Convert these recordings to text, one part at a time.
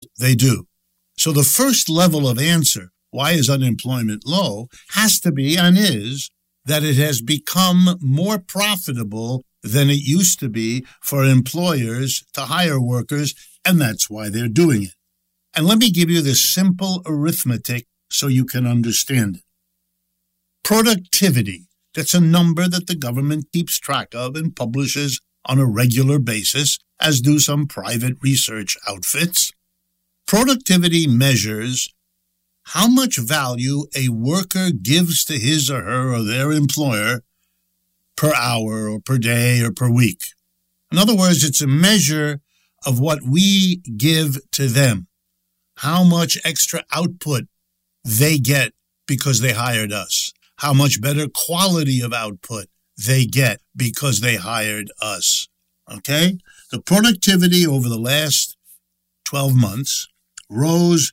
they do. So the first level of answer, why is unemployment low, has to be and is that it has become more profitable than it used to be for employers to hire workers, and that's why they're doing it. And let me give you this simple arithmetic so you can understand it. Productivity, that's a number that the government keeps track of and publishes on a regular basis, as do some private research outfits. Productivity measures how much value a worker gives to his or her or their employer per hour or per day or per week. In other words, it's a measure of what we give to them, how much extra output they get because they hired us, how much better quality of output they get because they hired us. Okay? The productivity over the last 12 months rose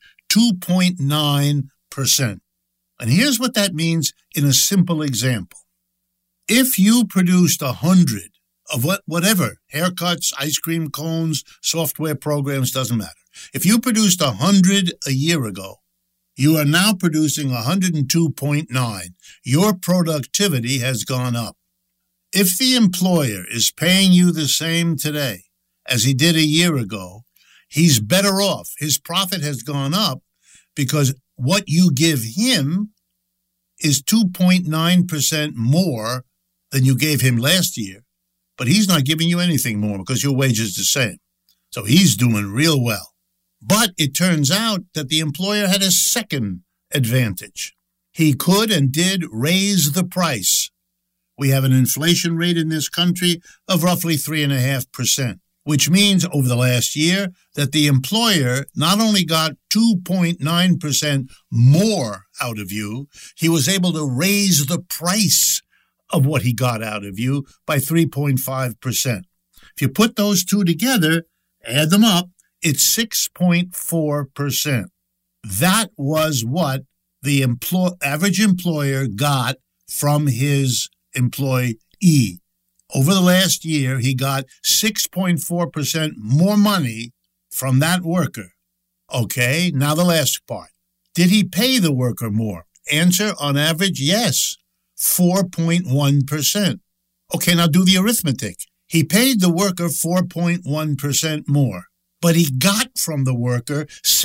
2.9%. And here's what that means in a simple example. If you produced 100 of whatever, haircuts, ice cream cones, software programs, doesn't matter. If you produced 100 a year ago, you are now producing 102.9. Your productivity has gone up. If the employer is paying you the same today as he did a year ago, he's better off. His profit has gone up because what you give him is 2.9% more than you gave him last year, but he's not giving you anything more because your wage is the same. So he's doing real well. But it turns out that the employer had a second advantage. He could and did raise the price. We have an inflation rate in this country of roughly 3.5%, which means over the last year that the employer not only got 2.9% more out of you, he was able to raise the price of what he got out of you by 3.5%. If you put those two together, add them up, it's 6.4%. That was what the average employer got from his employee. Over the last year, he got 6.4% more money from that worker. Okay, now the last part. Did he pay the worker more? Answer, on average, yes, 4.1%. Okay, now do the arithmetic. He paid the worker 4.1% more, but he got from the worker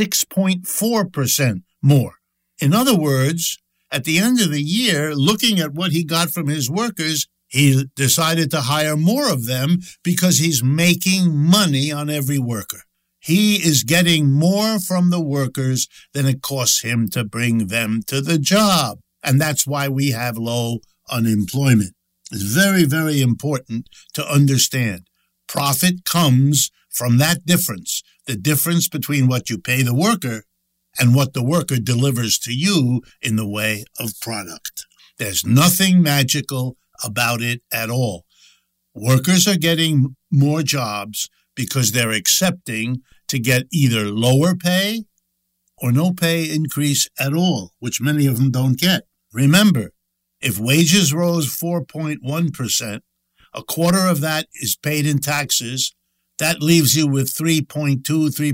6.4% more. In other words, at the end of the year, looking at what he got from his workers, he decided to hire more of them because he's making money on every worker. He is getting more from the workers than it costs him to bring them to the job. And that's why we have low unemployment. It's very, very important to understand. Profit comes from that difference, the difference between what you pay the worker and what the worker delivers to you in the way of product. There's nothing magical about it at all. Workers are getting more jobs because they're accepting to get either lower pay or no pay increase at all, which many of them don't get. Remember, if wages rose 4.1%, a quarter of that is paid in taxes. That leaves you with 3.2,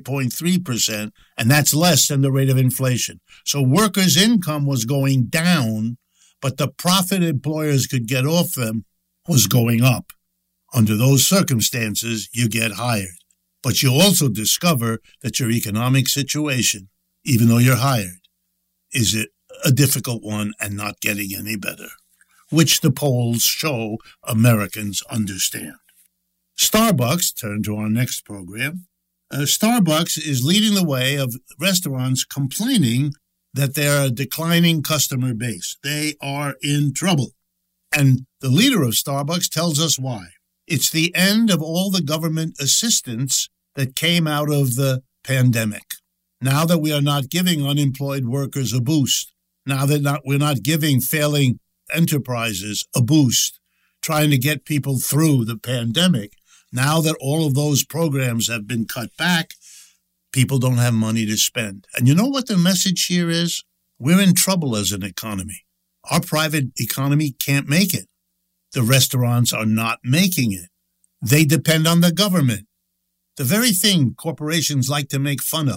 3.3%, and that's less than the rate of inflation. So workers' income was going down, but the profit employers could get off them was going up. Under those circumstances, you get hired. But you also discover that your economic situation, even though you're hired, is a difficult one and not getting any better, which the polls show Americans understand. Starbucks, turn to our next program. Starbucks is leading the way of restaurants complaining that they're a declining customer base. They are in trouble. And the leader of Starbucks tells us why. It's the end of all the government assistance that came out of the pandemic. Now that we are not giving unemployed workers a boost, now that we're not giving failing enterprises a boost, trying to get people through the pandemic, now that all of those programs have been cut back, people don't have money to spend. And you know what the message here is? We're in trouble as an economy. Our private economy can't make it. The restaurants are not making it. They depend on the government. The very thing corporations like to make fun of.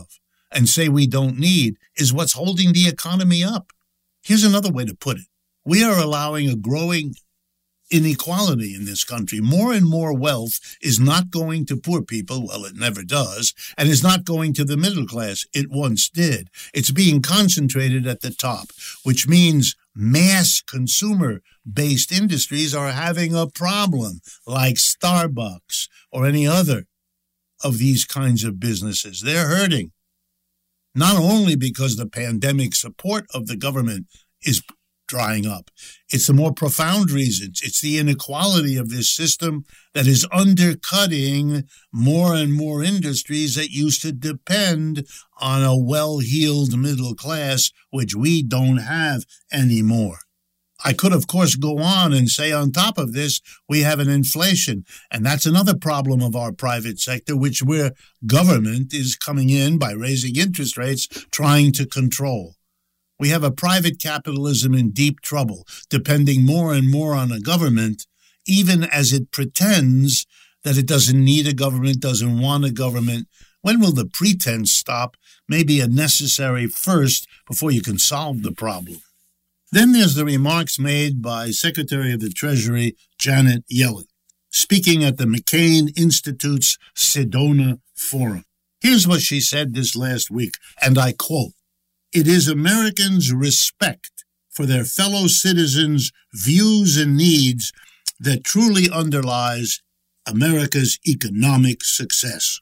and say we don't need is what's holding the economy up. Here's another way to put it. We are allowing a growing inequality in this country. More and more wealth is not going to poor people. Well, it never does, and is not going to the middle class. It once did. It's being concentrated at the top, which means mass consumer-based industries are having a problem, like Starbucks or any other of these kinds of businesses. They're hurting, not only because the pandemic support of the government is drying up. It's the more profound reasons. It's the inequality of this system that is undercutting more and more industries that used to depend on a well-heeled middle class, which we don't have anymore. I could, of course, go on and say on top of this, we have an inflation. And that's another problem of our private sector, which where government is coming in by raising interest rates, trying to control. We have a private capitalism in deep trouble, depending more and more on a government, even as it pretends that it doesn't need a government, doesn't want a government. When will the pretense stop? Maybe a necessary first before you can solve the problem. Then there's the remarks made by Secretary of the Treasury Janet Yellen, speaking at the McCain Institute's Sedona Forum. Here's what she said this last week, and I quote, "It is Americans' respect for their fellow citizens' views and needs that truly underlies America's economic success."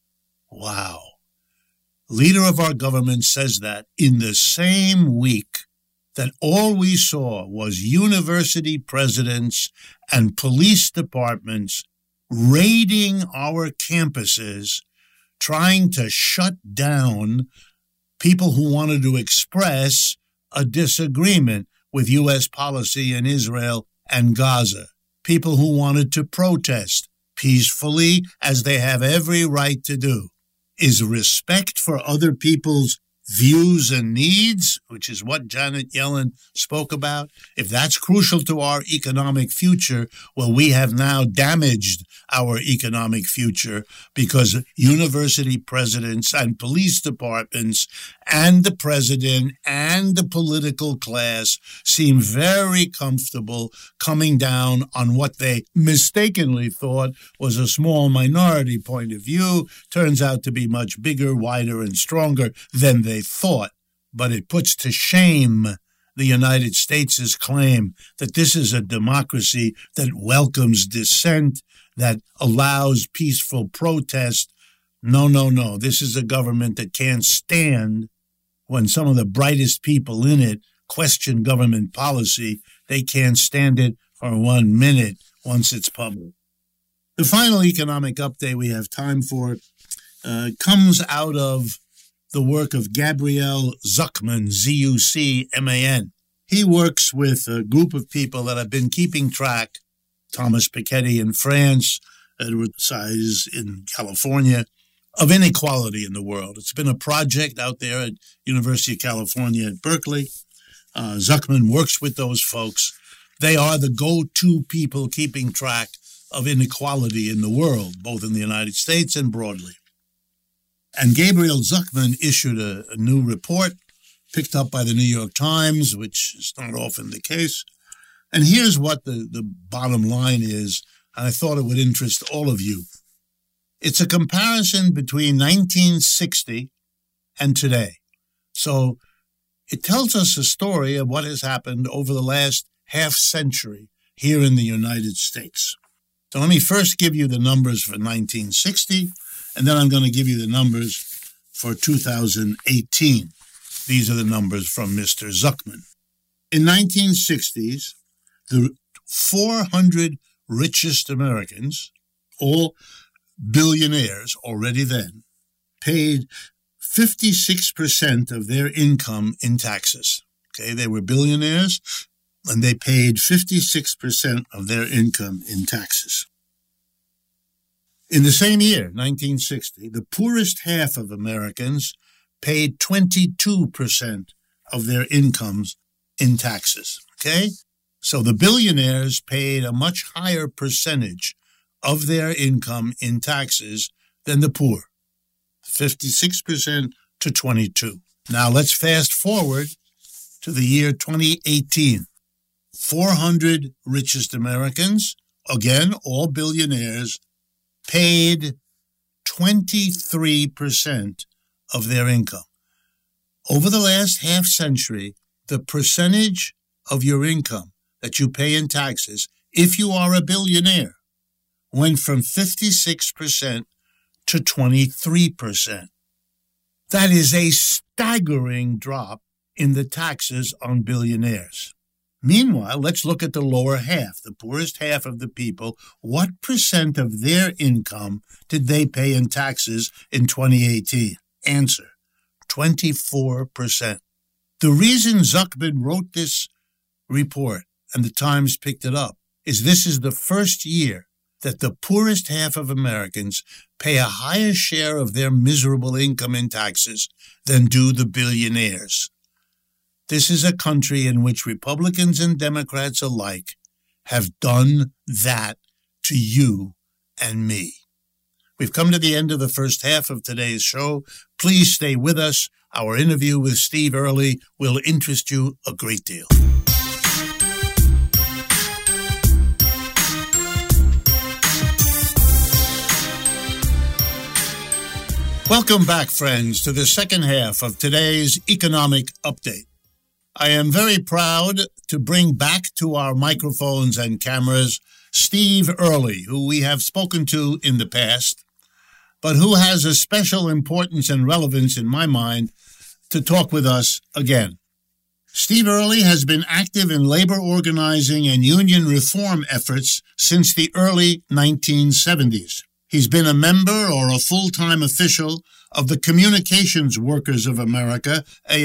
Wow. Leader of our government says that in the same week that all we saw was university presidents and police departments raiding our campuses, trying to shut down people who wanted to express a disagreement with U.S. policy in Israel and Gaza, people who wanted to protest peacefully, as they have every right to do. Is respect for other people's views and needs, which is what Janet Yellen spoke about, if that's crucial to our economic future, well, we have now damaged our economic future because university presidents and police departments and the president and the political class seem very comfortable coming down on what they mistakenly thought was a small minority point of view. Turns out to be much bigger, wider, and stronger than they thought. But it puts to shame the United States' claim that this is a democracy that welcomes dissent, that allows peaceful protest. No, no, no. This is a government that can't stand when some of the brightest people in it question government policy. They can't stand it for 1 minute once it's public. The final economic update we have time for comes out of the work of Gabriel Zucman, Z-U-C-M-A-N. He works with a group of people that have been keeping track, Thomas Piketty in France, Edward Said in California, of inequality in the world. It's been a project out there at University of California at Berkeley. Zucman works with those folks. They are the go-to people keeping track of inequality in the world, both in the United States and broadly. And Gabriel Zucman issued a new report picked up by the New York Times, which is not often the case. And here's what the bottom line is, and I thought it would interest all of you. It's a comparison between 1960 and today. So it tells us a story of what has happened over the last half century here in the United States. So let me first give you the numbers for 1960, and then I'm going to give you the numbers for 2018. These are the numbers from Mr. Zucman. In 1960s, the 400 richest Americans, all billionaires already then, paid 56% of their income in taxes. Okay, they were billionaires, and they paid 56% of their income in taxes. In the same year, 1960, the poorest half of Americans paid 22% of their incomes in taxes. Okay? So the billionaires paid a much higher percentage of their income in taxes than the poor. 56% to 22. Now let's fast forward to the year 2018. 400 richest Americans, again, all billionaires, paid 23% of their income. Over the last half century, the percentage of your income that you pay in taxes, if you are a billionaire, went from 56% to 23%. That is a staggering drop in the taxes on billionaires. Meanwhile, let's look at the lower half, the poorest half of the people. What percent of their income did they pay in taxes in 2018? Answer, 24%. The reason Zuckerman wrote this report, and the Times picked it up, is this is the first year that the poorest half of Americans pay a higher share of their miserable income in taxes than do the billionaires. This is a country in which Republicans and Democrats alike have done that to you and me. We've come to the end of the first half of today's show. Please stay with us. Our interview with Steve Early will interest you a great deal. Welcome back, friends, to the second half of today's economic update. I am very proud to bring back to our microphones and cameras Steve Early, who we have spoken to in the past, but who has a special importance and relevance in my mind to talk with us again. Steve Early has been active in labor organizing and union reform efforts since the early 1970s. He's been a member or a full-time official of the Communications Workers of America,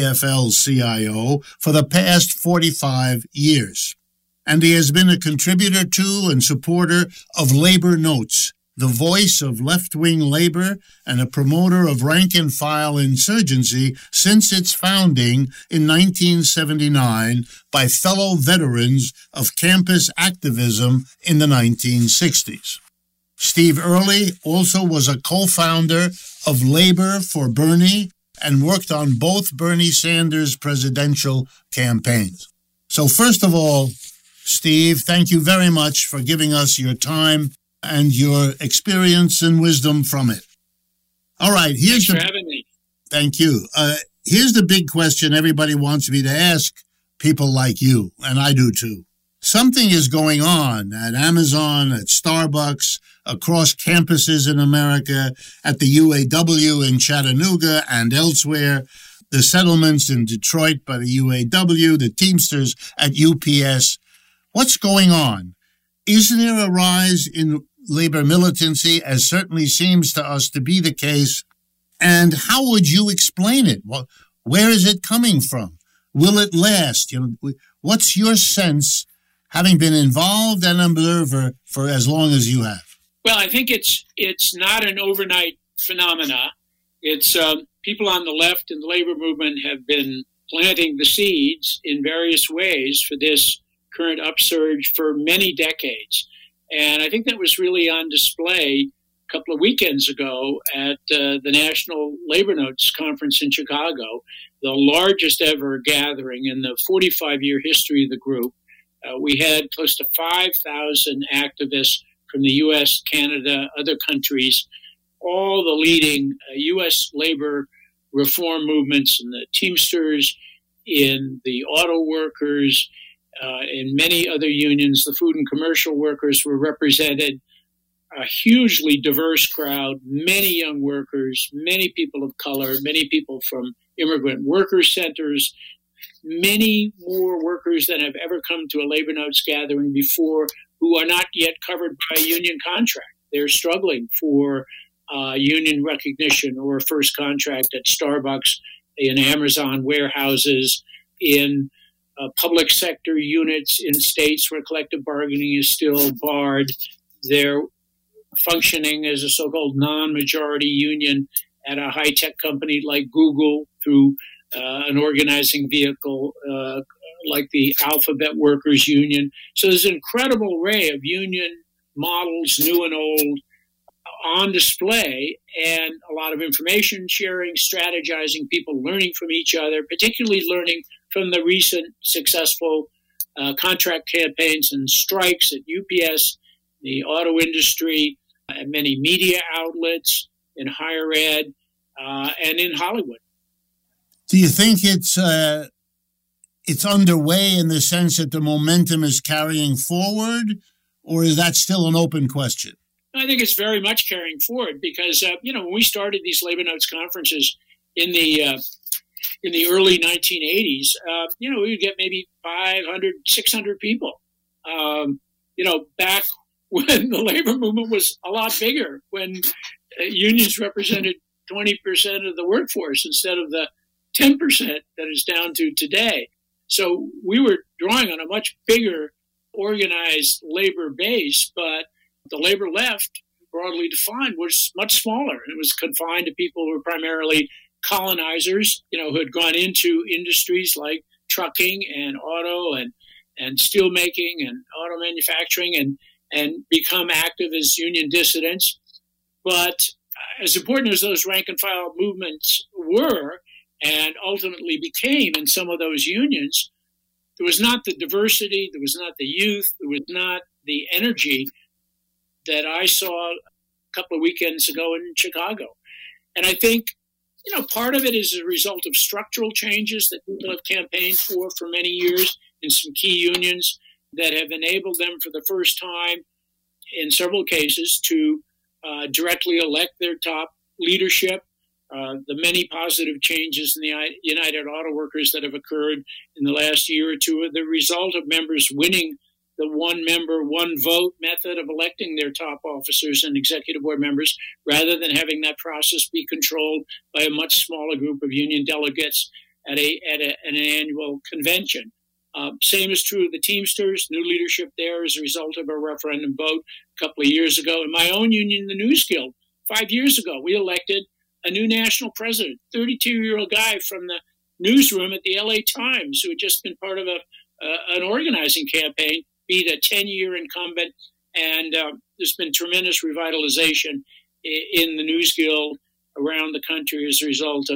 AFL-CIO, for the past 45 years. And he has been a contributor to and supporter of Labor Notes, the voice of left-wing labor and a promoter of rank-and-file insurgency since its founding in 1979 by fellow veterans of campus activism in the 1960s. Steve Early also was a co-founder of Labor for Bernie and worked on both Bernie Sanders' presidential campaigns. So first of all, Steve, thank you very much for giving us your time and your experience and wisdom from it. All right, Thanks for having me. Thank you. Here's the big question everybody wants me to ask people like you, and I do too. Something is going on at Amazon, at Starbucks, across campuses in America, at the UAW in Chattanooga and elsewhere, the settlements in Detroit by the UAW, the Teamsters at UPS. What's going on? Is there a rise in labor militancy, as certainly seems to us to be the case? And how would you explain it? Well, where is it coming from? Will it last? What's your sense, having been involved and an observer for as long as you have? Well, I think it's not an overnight phenomena. It's people on the left and the labor movement have been planting the seeds in various ways for this current upsurge for many decades. And I think that was really on display a couple of weekends ago at the National Labor Notes Conference in Chicago, the largest ever gathering in the 45-year history of the group. We had close to 5,000 activists from the U.S., Canada, other countries, all the leading U.S. labor reform movements in the Teamsters, in the auto workers, in many other unions. The food and commercial workers were represented, a hugely diverse crowd, many young workers, many people of color, many people from immigrant worker centers, many more workers than have ever come to a Labor Notes gathering before who are not yet covered by a union contract. They're struggling for union recognition or a first contract at Starbucks, in Amazon warehouses, in public sector units in states where collective bargaining is still barred. They're functioning as a so-called non-majority union at a high-tech company like Google through an organizing vehicle like the Alphabet Workers Union. So there's an incredible array of union models, new and old, on display, and a lot of information sharing, strategizing, people learning from each other, particularly learning from the recent successful contract campaigns and strikes at UPS, the auto industry, and many media outlets in higher ed, and in Hollywood. Do you think it's underway in the sense that the momentum is carrying forward, or is that still an open question? I think it's very much carrying forward because, when we started these Labor Notes conferences in the early 1980s, we would get maybe 500, 600 people. Back when the labor movement was a lot bigger, when unions represented 20% of the workforce instead of the 10% that is down to today. So we were drawing on a much bigger organized labor base, but the labor left, broadly defined, was much smaller. It was confined to people who were primarily colonizers, who had gone into industries like trucking and auto and steel making and auto manufacturing and become active as union dissidents. But as important as those rank and file movements were and ultimately became in some of those unions, there was not the diversity, there was not the youth, there was not the energy that I saw a couple of weekends ago in Chicago. And I think, part of it is a result of structural changes that people have campaigned for many years in some key unions that have enabled them for the first time in several cases to directly elect their top leadership. The many positive changes in the United Auto Workers that have occurred in the last year or two are the result of members winning the one member, one vote method of electing their top officers and executive board members, rather than having that process be controlled by a much smaller group of union delegates at an annual convention. Same is true of the Teamsters. New leadership there as a result of a referendum vote a couple of years ago. In my own union, the News Guild, 5 years ago, we elected a new national president, 32-year-old guy from the newsroom at the LA Times who had just been part of an organizing campaign, beat a 10-year incumbent, and there's been tremendous revitalization in the News Guild around the country as a result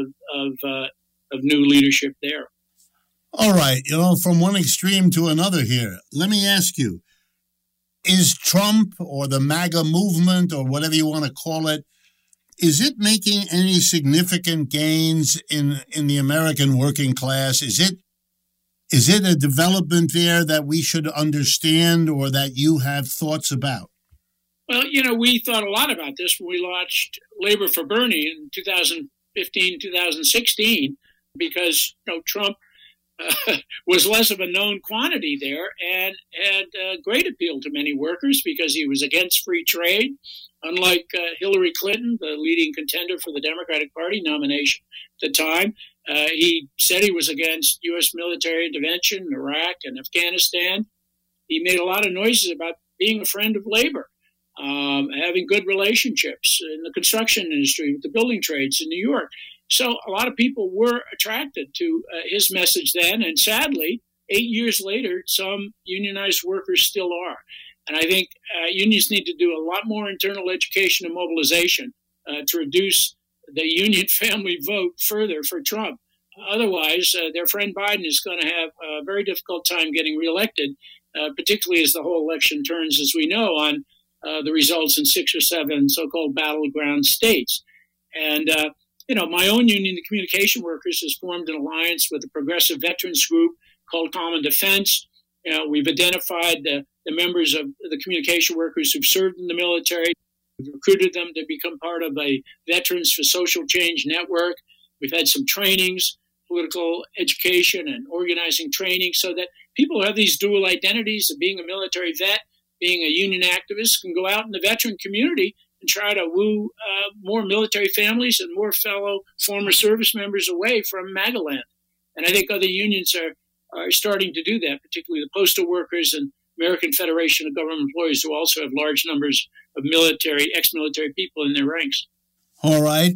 of new leadership there. All right, from one extreme to another here. Let me ask you, is Trump or the MAGA movement or whatever you want to call it, is it making any significant gains in the American working class? Is it a development there that we should understand or that you have thoughts about? Well, we thought a lot about this when we launched Labor for Bernie in 2015, 2016, because Trump was less of a known quantity there and had great appeal to many workers because he was against free trade. Unlike Hillary Clinton, the leading contender for the Democratic Party nomination at the time, he said he was against U.S. military intervention in Iraq and Afghanistan. He made a lot of noises about being a friend of labor, having good relationships in the construction industry with the building trades in New York. So a lot of people were attracted to his message then, and sadly, 8 years later, some unionized workers still are. And I think unions need to do a lot more internal education and mobilization to reduce the union family vote further for Trump. Otherwise, their friend Biden is going to have a very difficult time getting reelected, particularly as the whole election turns, as we know, on the results in 6 or 7 so-called battleground states. And, my own union, the Communication Workers, has formed an alliance with a progressive veterans group called Common Defense. We've identified the members of the communication workers who've served in the military. We've recruited them to become part of a Veterans for Social Change network. We've had some trainings, political education and organizing training, so that people who have these dual identities of being a military vet, being a union activist, can go out in the veteran community and try to woo more military families and more fellow former service members away from MAGA land. And I think other unions are starting to do that, particularly the postal workers and American Federation of Government Employees, who also have large numbers of ex-military people in their ranks. All right.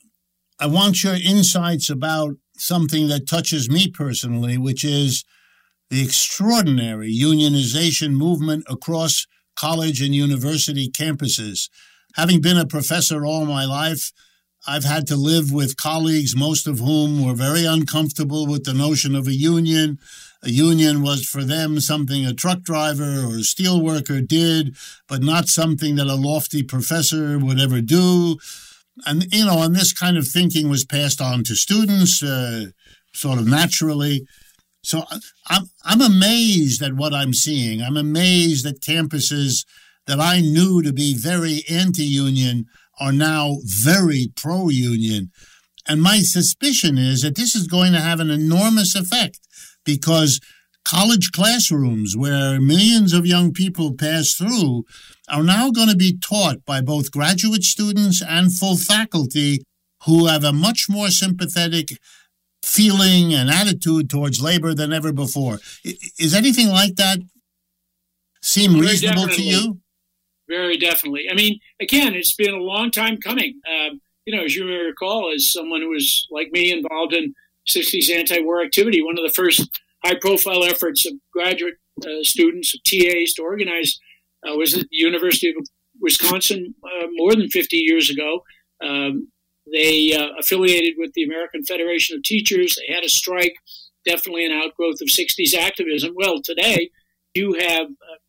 I want your insights about something that touches me personally, which is the extraordinary unionization movement across college and university campuses. Having been a professor all my life, I've had to live with colleagues, most of whom were very uncomfortable with the notion of a union. A union was for them something a truck driver or a steel worker did, but not something that a lofty professor would ever do. And, and this kind of thinking was passed on to students sort of naturally. So I'm amazed at what I'm seeing. I'm amazed that campuses that I knew to be very anti-union are now very pro-union. And my suspicion is that this is going to have an enormous effect because college classrooms where millions of young people pass through are now going to be taught by both graduate students and full faculty who have a much more sympathetic feeling and attitude towards labor than ever before. Is anything like that seem reasonable to you? Very definitely. I mean, again, it's been a long time coming. As you may recall, as someone who was, like me, involved in 60s anti-war activity, one of the first high-profile efforts of graduate students, of TAs, to organize was at the University of Wisconsin more than 50 years ago. They affiliated with the American Federation of Teachers. They had a strike, definitely an outgrowth of 60s activism. Well, today you have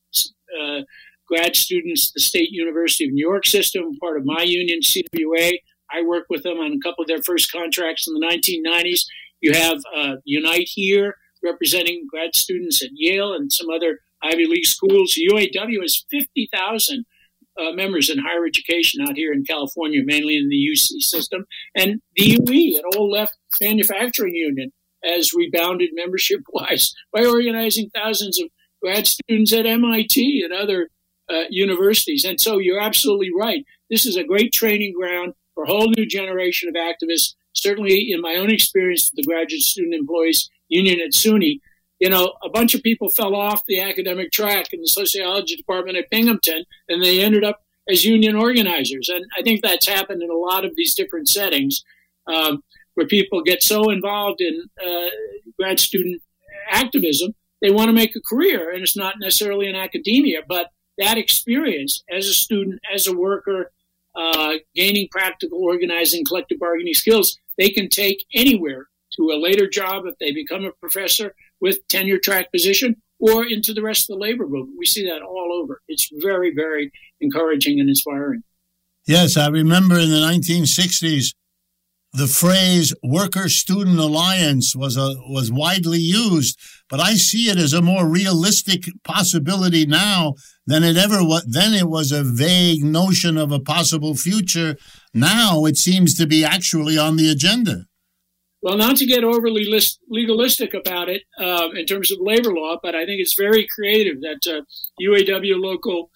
grad students, the State University of New York system, part of my union, CWA. I worked with them on a couple of their first contracts in the 1990s. You have Unite Here, representing grad students at Yale and some other Ivy League schools. UAW has 50,000 members in higher education out here in California, mainly in the UC system. And the UE, an old left manufacturing union, has rebounded membership-wise by organizing thousands of grad students at MIT and other universities. And so you're absolutely right. This is a great training ground for a whole new generation of activists. Certainly in my own experience, the Graduate Student Employees Union at SUNY, a bunch of people fell off the academic track in the sociology department at Binghamton, and they ended up as union organizers. And I think that's happened in a lot of these different settings where people get so involved in grad student activism, they want to make a career. And it's not necessarily in academia, but that experience as a student, as a worker, gaining practical organizing, collective bargaining skills, they can take anywhere to a later job if they become a professor with tenure track position or into the rest of the labor movement. We see that all over. It's very, very encouraging and inspiring. Yes, I remember in the 1960s, the phrase worker-student alliance was widely used, but I see it as a more realistic possibility now than it ever was. Then it was a vague notion of a possible future. Now it seems to be actually on the agenda. Well, not to get overly legalistic about it in terms of labor law, but I think it's very creative that UAW Local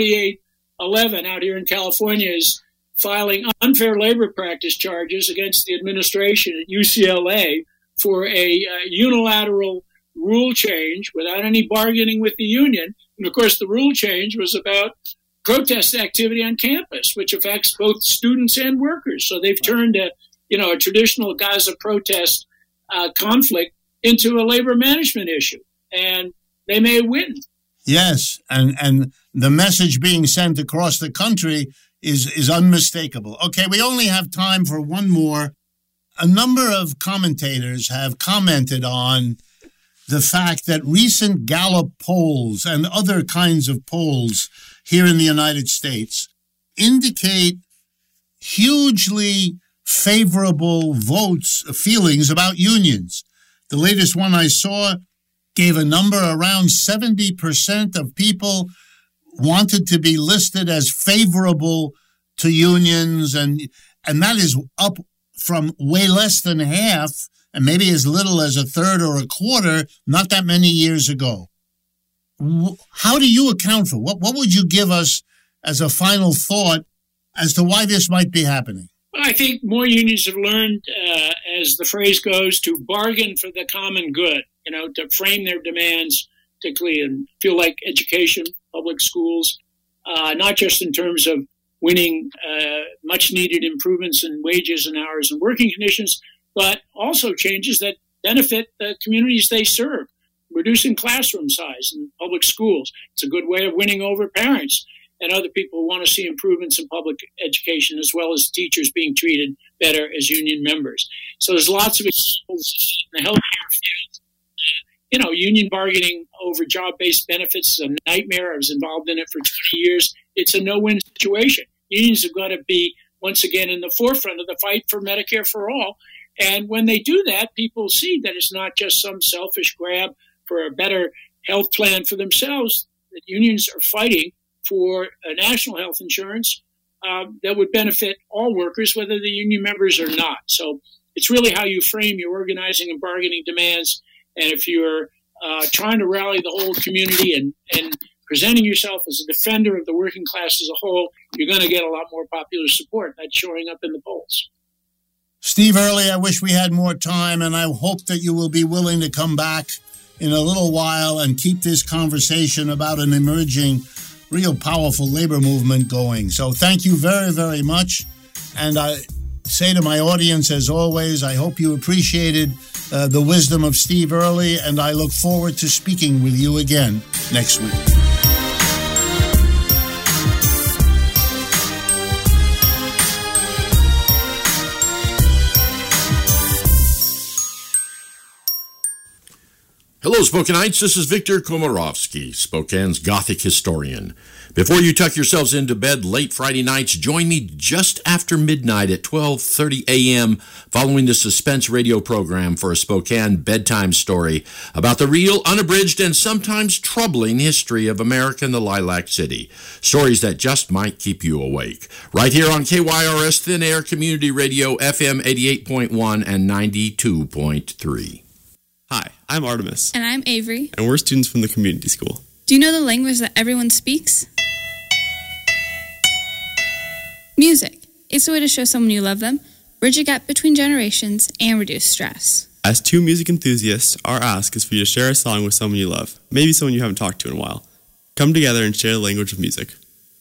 4811 out here in California is filing unfair labor practice charges against the administration at UCLA for a unilateral rule change without any bargaining with the union. And of course, the rule change was about protest activity on campus, which affects both students and workers. So they've turned a traditional Gaza protest conflict into a labor management issue, and they may win. Yes, and the message being sent across the country is unmistakable. Okay, we only have time for one more. A number of commentators have commented on the fact that recent Gallup polls and other kinds of polls here in the United States indicate hugely favorable feelings about unions. The latest one I saw gave a number around 70% of people wanted to be listed as favorable to unions, and that is up from way less than half, and maybe as little as a third or a quarter, not that many years ago. How do you account for what would you give us as a final thought as to why this might be happening? Well, I think more unions have learned, as the phrase goes, to bargain for the common good, to frame their demands, particularly in field like education, public schools, not just in terms of winning much needed improvements in wages and hours and working conditions, but also changes that benefit the communities they serve, reducing classroom size in public schools. It's a good way of winning over parents. and other people who want to see improvements in public education, as well as teachers being treated better as union members. So there's lots of examples in the healthcare field. Union bargaining over job-based benefits is a nightmare. I was involved in it for 20 years. It's a no-win situation. Unions have got to be, once again, in the forefront of the fight for Medicare for all. And when they do that, people see that it's not just some selfish grab for a better health plan for themselves, that unions are fighting for a national health insurance that would benefit all workers, whether the union members or not. So it's really how you frame your organizing and bargaining demands. And if you're trying to rally the whole community and presenting yourself as a defender of the working class as a whole, you're going to get a lot more popular support. That's showing up in the polls. Steve Early, I wish we had more time, and I hope that you will be willing to come back in a little while and keep this conversation about an emerging, real powerful labor movement going. So thank you very, very much. And I say to my audience, as always, I hope you appreciated the wisdom of Steve Early, and I look forward to speaking with you again next week. Hello, Spokanites. This is Victor Komarovsky, Spokane's Gothic historian. Before you tuck yourselves into bed late Friday nights, join me just after midnight at 12:30 a.m. following the Suspense radio program for a Spokane bedtime story about the real, unabridged, and sometimes troubling history of America and the Lilac City. Stories that just might keep you awake. Right here on KYRS Thin Air Community Radio, FM 88.1 and 92.3. Hi, I'm Artemis. And I'm Avery. And we're students from the community school. Do you know the language that everyone speaks? Music. It's a way to show someone you love them, bridge a gap between generations, and reduce stress. As two music enthusiasts, our ask is for you to share a song with someone you love, maybe someone you haven't talked to in a while. Come together and share the language of music.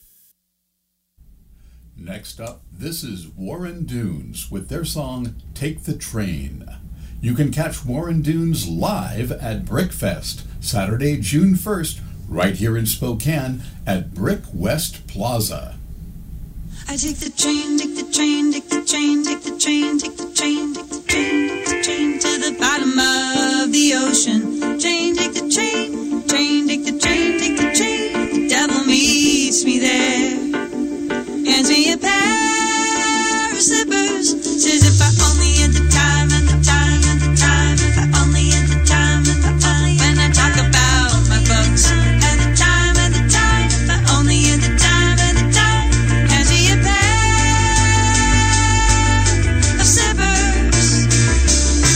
Next up, this is Warren Dunes with their song, Take the Train. You can catch Warren Dunes live at Brickfest, Saturday, June 1st, right here in Spokane at Brick West Plaza. I take the train, take the train, take the train, take the train, take the train, take the train, take the train to the bottom of the ocean. Train, take the train, train, take the train, take the train. The devil meets me there. Hands me a pair of slippers. Says if I only had the time and the time and the time. If I only had the time and the time. When I talk about my books and the time and the time. If I only had the time and the time. Hands me a pair of slippers.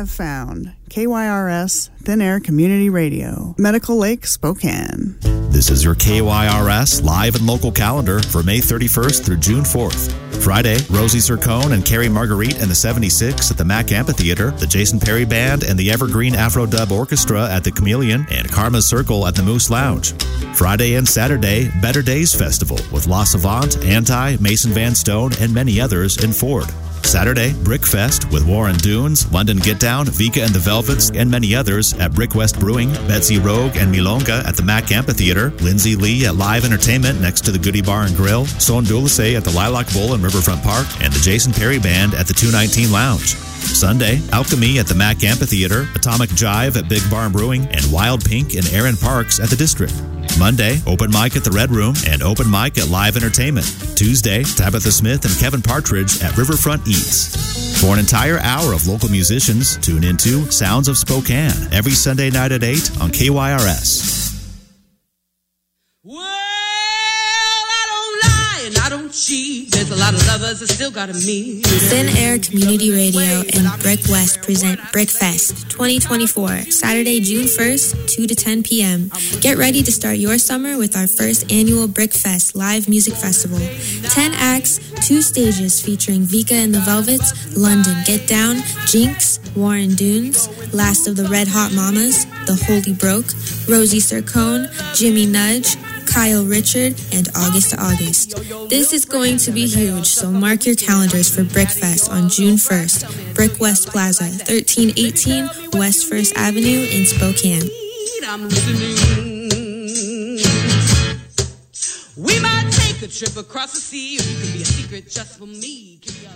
have found KYRS Thin Air Community Radio, Medical Lake, Spokane. This is your KYRS live and local calendar for May 31st through June 4th. Friday, Rosie Sircone and Carrie Marguerite and the 76 at the Mack Amphitheater, the Jason Perry Band and the Evergreen Afro Dub Orchestra at the Chameleon, and Karma's Circle at the Moose Lounge. Friday and Saturday, Better Days Festival with La Savant, Anti, Mason Van Stone, and many others in Ford. Saturday, Brickfest with Warren Dunes, London Get Down, Vika and the Velvets, and many others at Brick West Brewing, Betsy Rogue and Milonga at the Mack Amphitheater, Lindsay Lee at Live Entertainment next to the Goodie Bar and Grill, Son Dulce at the Lilac Bowl in Riverfront Park, and the Jason Perry Band at the 219 Lounge. Sunday, Alchemy at the Mack Amphitheater, Atomic Jive at Big Barn Brewing, and Wild Pink and Aaron Parks at the District. Monday, open mic at the Red Room and open mic at Live Entertainment. Tuesday, Tabitha Smith and Kevin Partridge at Riverfront Eats. For an entire hour of local musicians, tune into Sounds of Spokane every Sunday night at 8 on KYRS. I don't cheat. There's a lot of lovers that still got me. Thin Air Community Radio and Brick West present Brickfest 2024, Saturday, June 1st, 2 to 10 p.m. Get ready to start your summer with our first annual Brickfest live music festival. 10 acts, 2 stages featuring Vika and the Velvets, London Get Down, Jinx, Warren Dunes, Last of the Red Hot Mamas, The Holy Broke, Rosie Sircone, Jimmy Nudge, Kyle Richard, and August to August. This is going to be huge, so mark your calendars for Brickfest on June 1st, Brick West Plaza, 1318 West 1st Avenue in Spokane. I'm listening. We might take a trip across the sea, or you can be a secret just for me. Can be alone.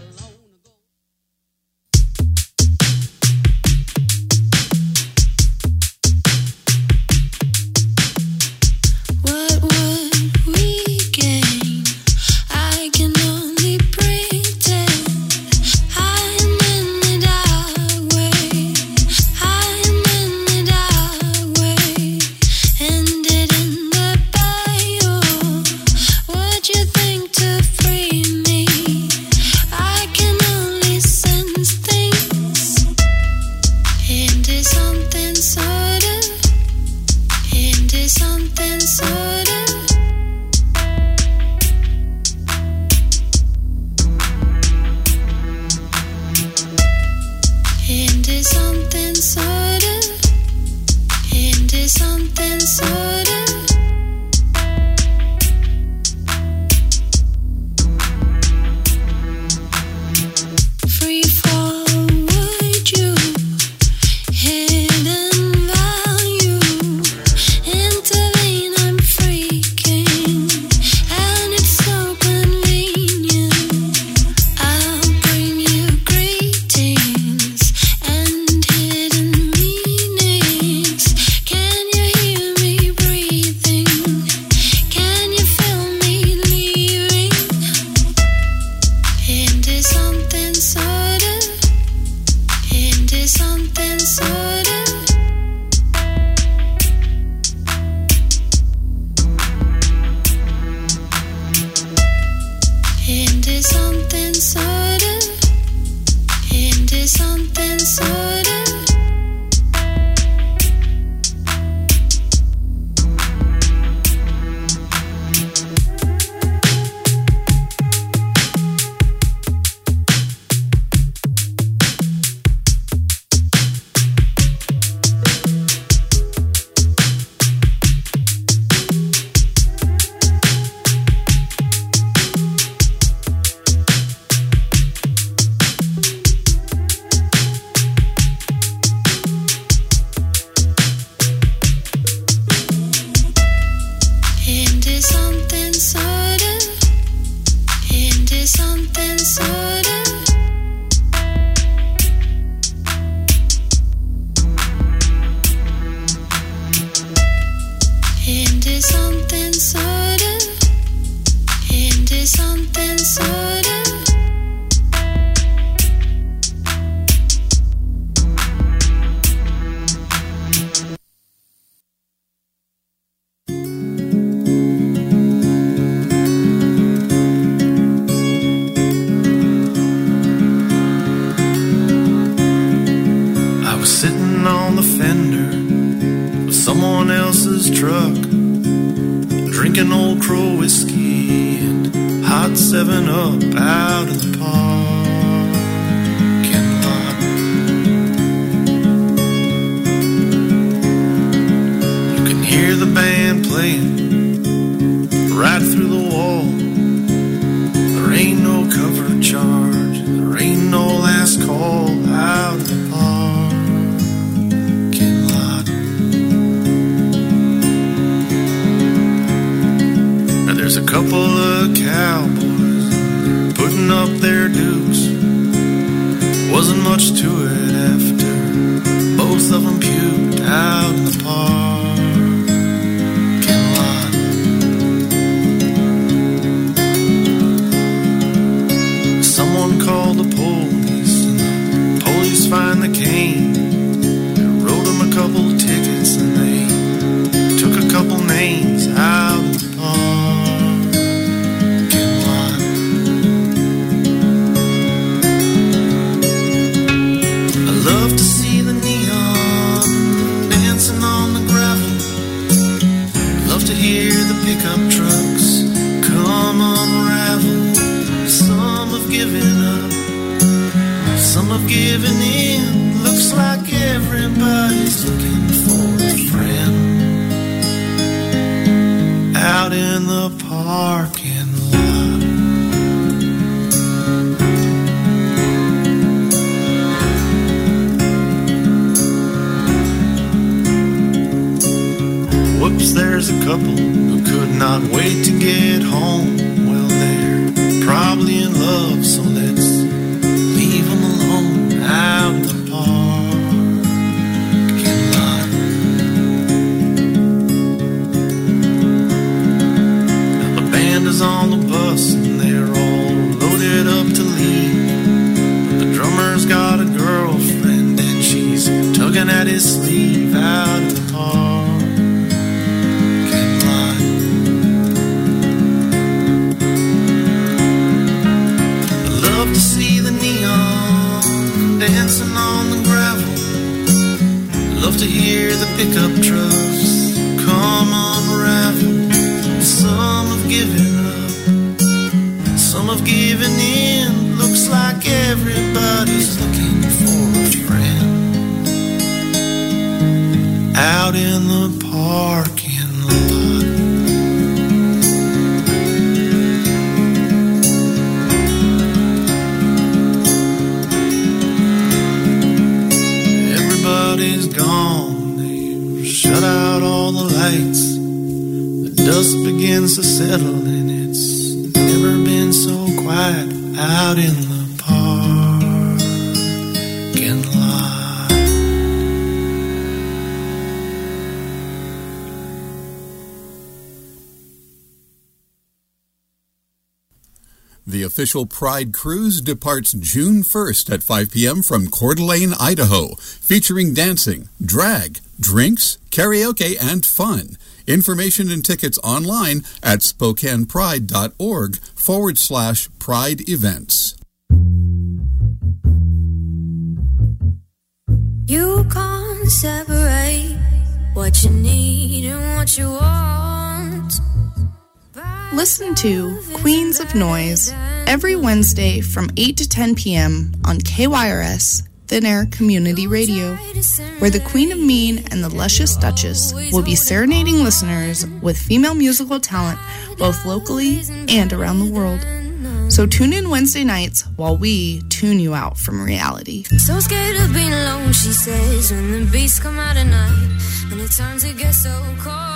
his truck, drinking Old Crow whiskey and hot 7-Up out in the parking lot. You can hear the band playing right through the wall. There ain't no cover charge, there ain't no last call out in the parking lot. Now there's a couple of cowboys putting up their dukes. Wasn't much to it after both of them puked out in the parking lot. Someone called the police, and the police find the cane. They wrote them a couple tickets, and they took a couple names out of the parking lot. I love to see the neon dancing on the gravel. Love to hear the pickup trucks come unravel. Some have given up, some have given in. Looks like everybody's looking for a friend out in the parking lot. Whoops, there's a couple who could not wait to get home. Well, they're probably in love, so let's leave them alone out in the parking lot. Now the band is on the bus and they're all loaded up to leave. But the drummer's got a girlfriend and she's tugging at his sleeve out in the parking lot. Love to see the neon dancing on the gravel. Love to hear the pickup trucks come unravel. Some have given up, some have given in. Looks like everybody's looking for a friend out in the parking lot. Everybody's gone, they've shut out all the lights. The dust begins to settle and it's never been so quiet out in the parking lot. The official Pride Cruise departs June 1st at 5 p.m. from Coeur d'Alene, Idaho, featuring dancing, drag, drinks, karaoke, and fun. Information and tickets online at SpokanePride.org/Pride Events. You can't separate what you need and what you want. Listen to Queens of Noise every Wednesday from 8 to 10 p.m. on KYRS Thin Air Community Radio, where the Queen of Mean and the Luscious Duchess will be serenading listeners with female musical talent both locally and around the world. So tune in Wednesday nights while we tune you out from reality. So scared of being alone, she says, when the beats come out at night and it turns to get so cold.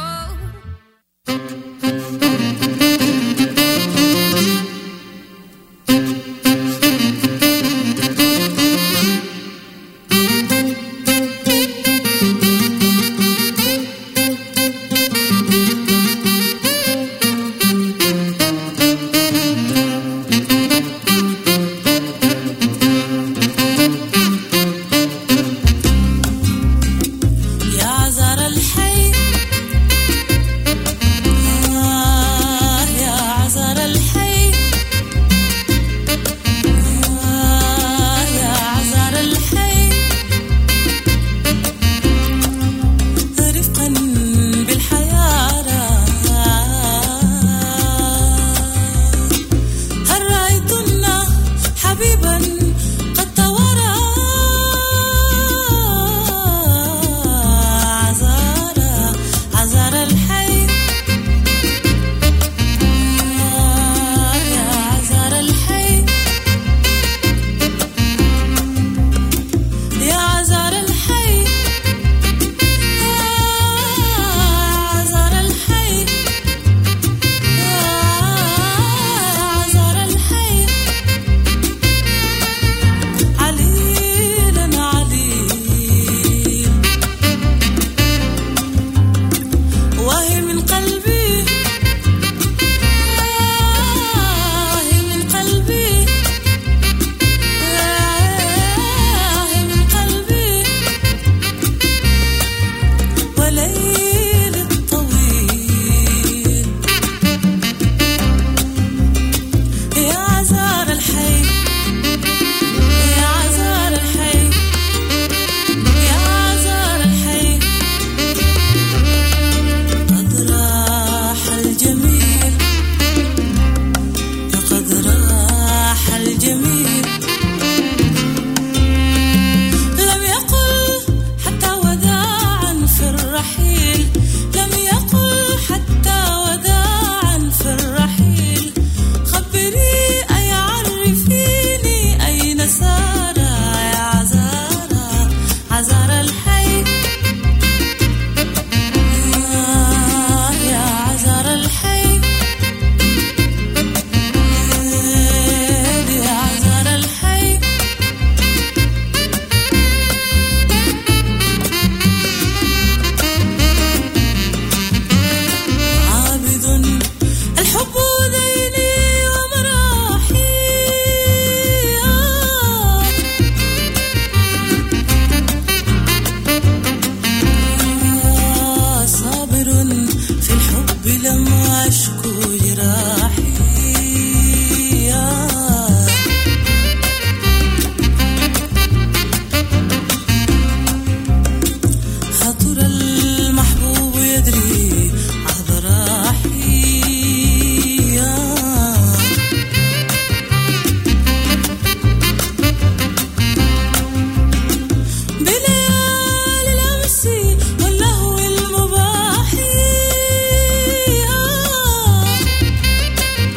يا زهر الحي في الحب لما أشكو جراحي خاطر المحبوب يدري عهد راحي بليالي الأمسي واللهو المباحي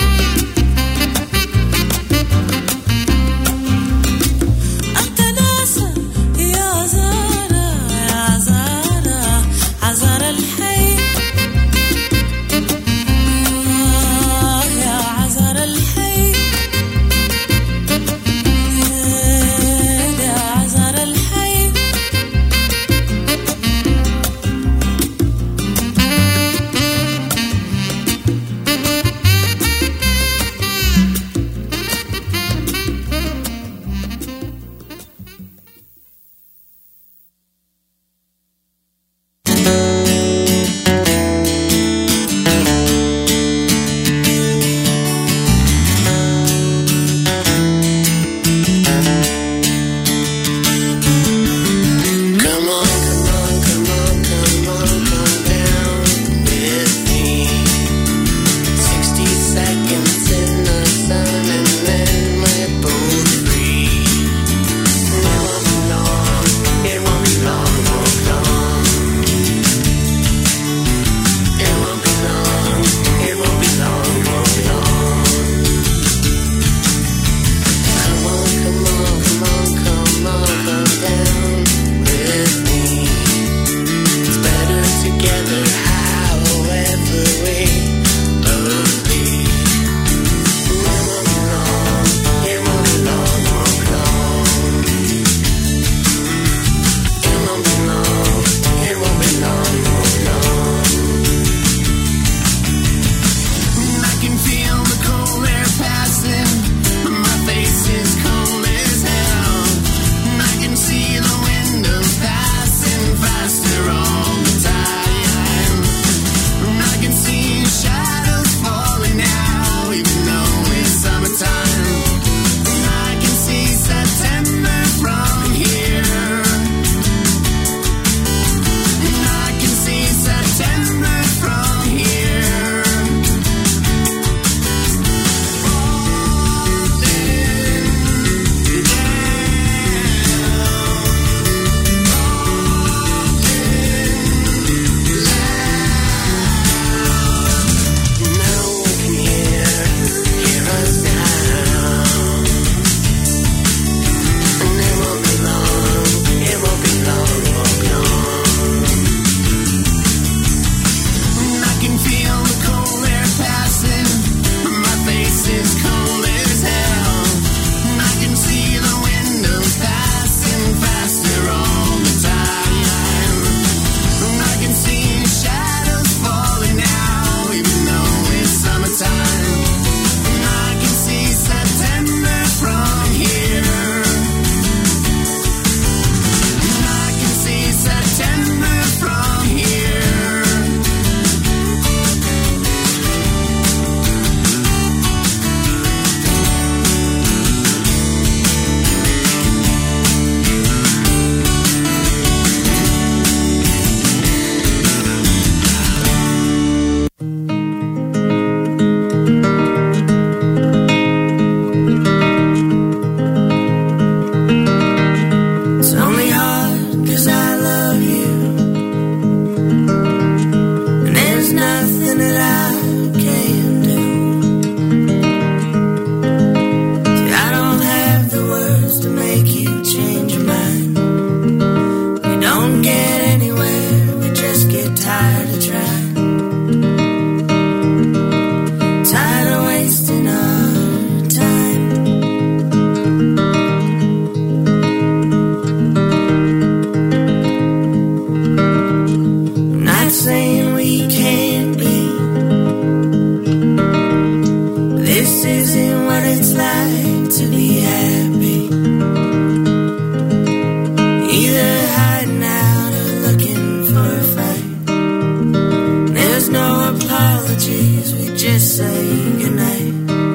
just say goodnight.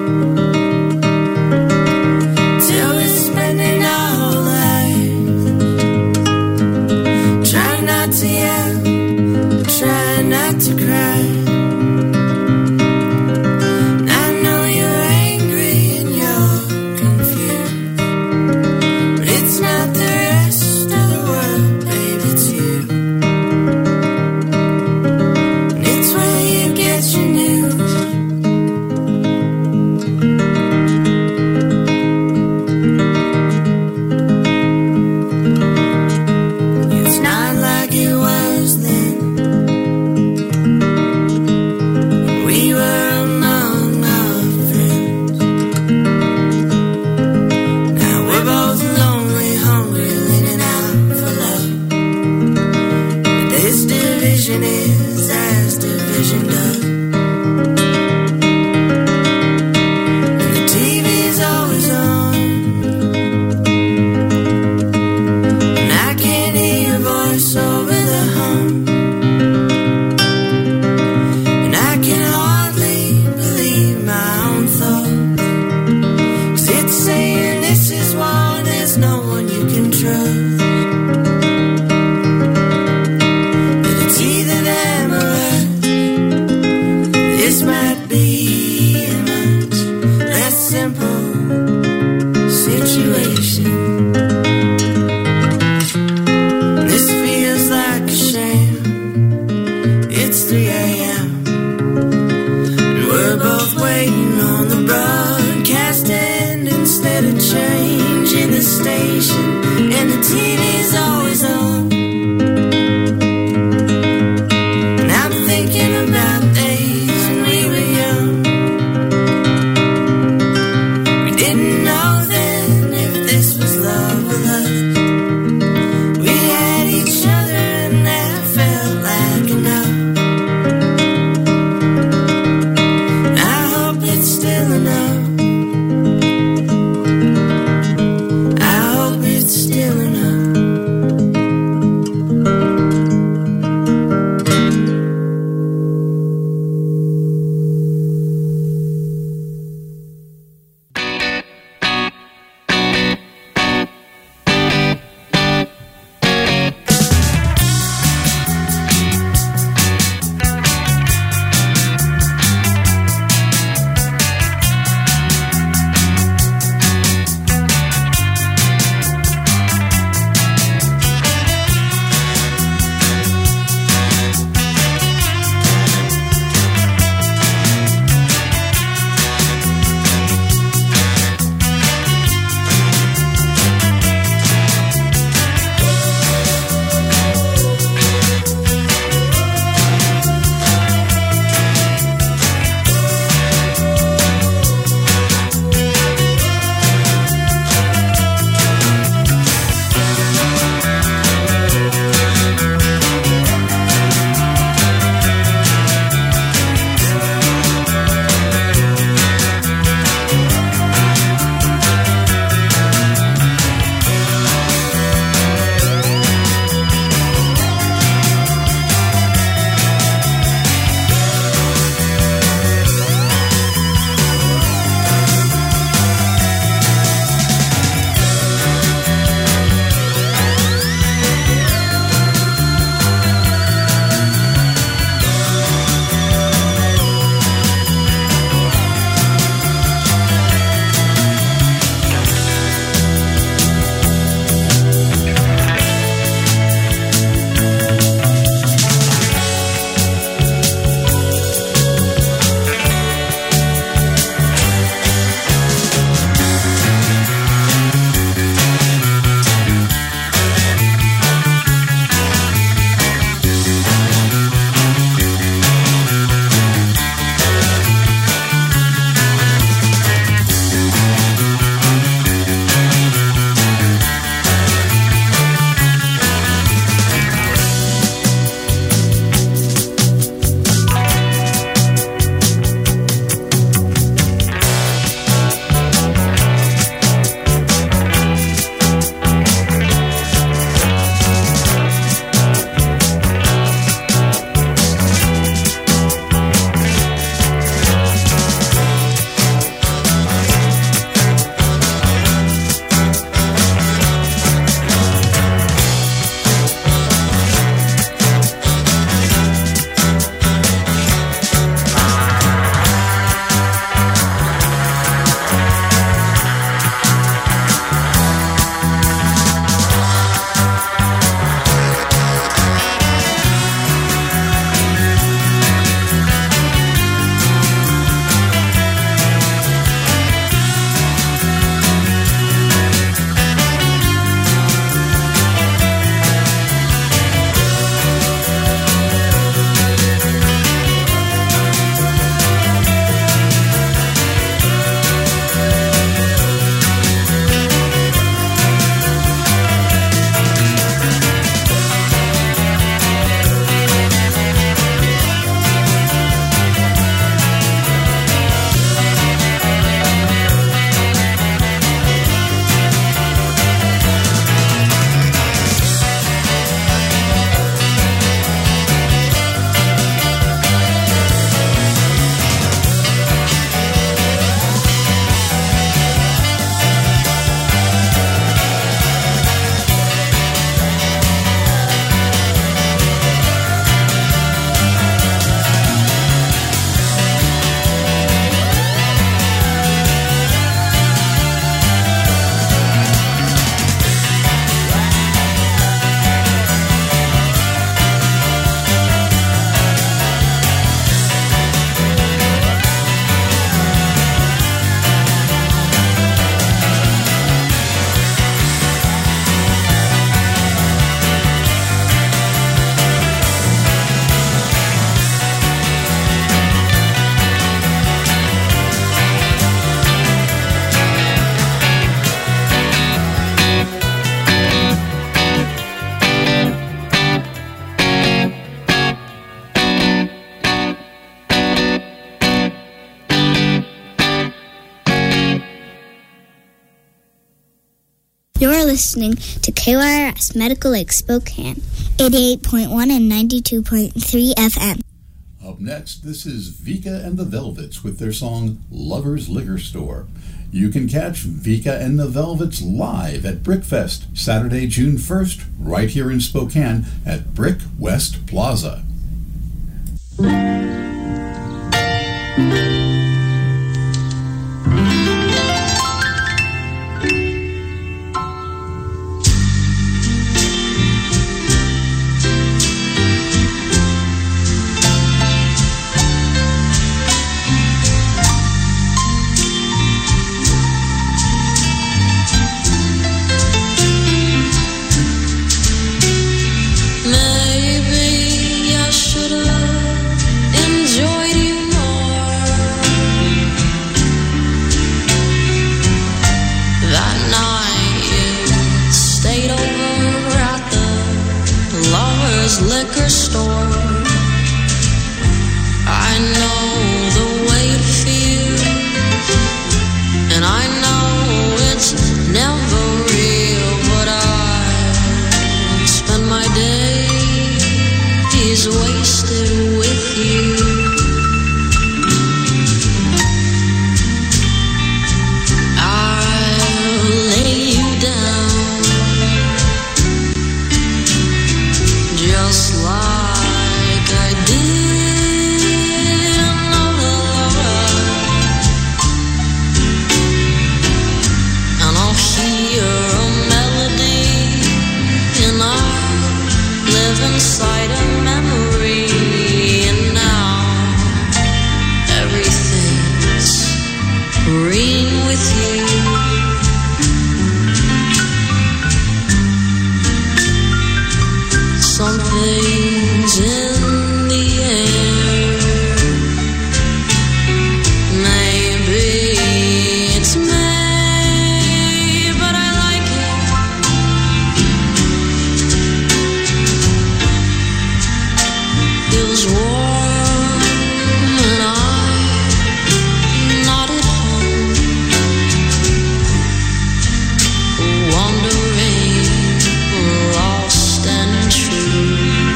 Till we're spending our lives. Try not to yell, try not to cry. I know you're angry and you're confused, but it's not the rest of the world, baby, it's you. And it's where you get your news. You're listening to KYRS Medical Lake Spokane, 88.1 and 92.3 FM. Up next, this is Vika and the Velvets with their song Lover's Liquor Store. You can catch Vika and the Velvets live at Brickfest Saturday, June 1st, right here in Spokane at Brick West Plaza. Maybe I should have enjoyed you more. That night you stayed over at the Lover's Liquor Store. I know the way it feels, and I know it's never real, but I spend my days wasted with you. I'll lay you down just like I did another lover, and I'll hear a melody, and I live inside a memory, and now everything's green with you. Something's in the air. Maybe it's May, but I like it. Feels warm and I'm not at home, wandering, lost and true.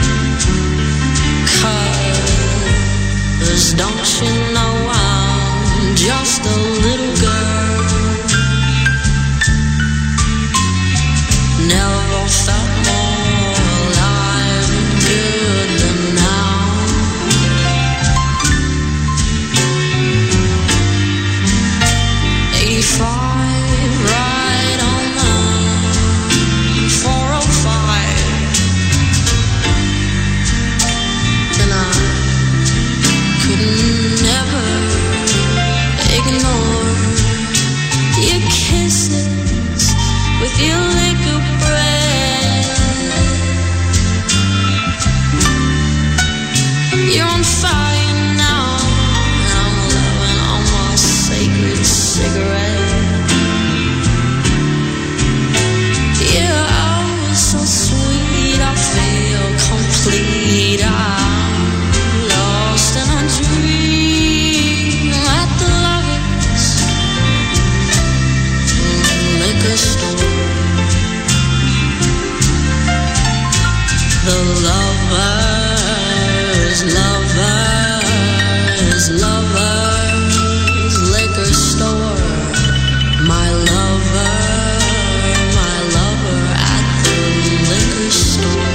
'Cause don't you know I'm just a little girl, never felt more alive and good than now. 85 right on the 405, and I could never ignore your kisses with your liquor breath. You're on fire now, and I'm loving on my sacred cigarette. You're oh so sweet, I feel complete. I'm lost in a dream at the Lover's Liquor Store. The Lover's Liquor Store. My lover at the liquor store.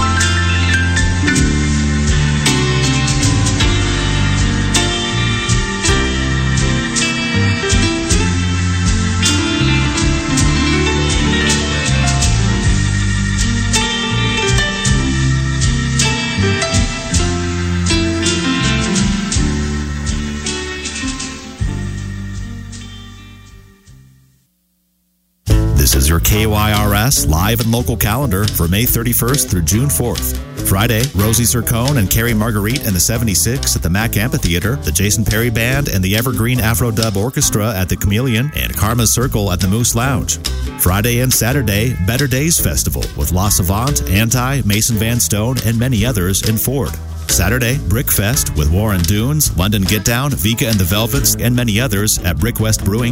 This is your KYRS live and local calendar for May 31st through June 4th. Friday, Rosie Sircone and Carrie Marguerite and the 76 at the Mack Amphitheater, the Jason Perry Band and the Evergreen Afro Dub Orchestra at the Chameleon, and Karma's Circle at the Moose Lounge. Friday and Saturday, Better Days Festival with La Savant, Anti, Mason Van Stone, and many others in Ford. Saturday, Brickfest with Warren Dunes, London Get Down, Vika and the Velvets, and many others at Brick West Brewing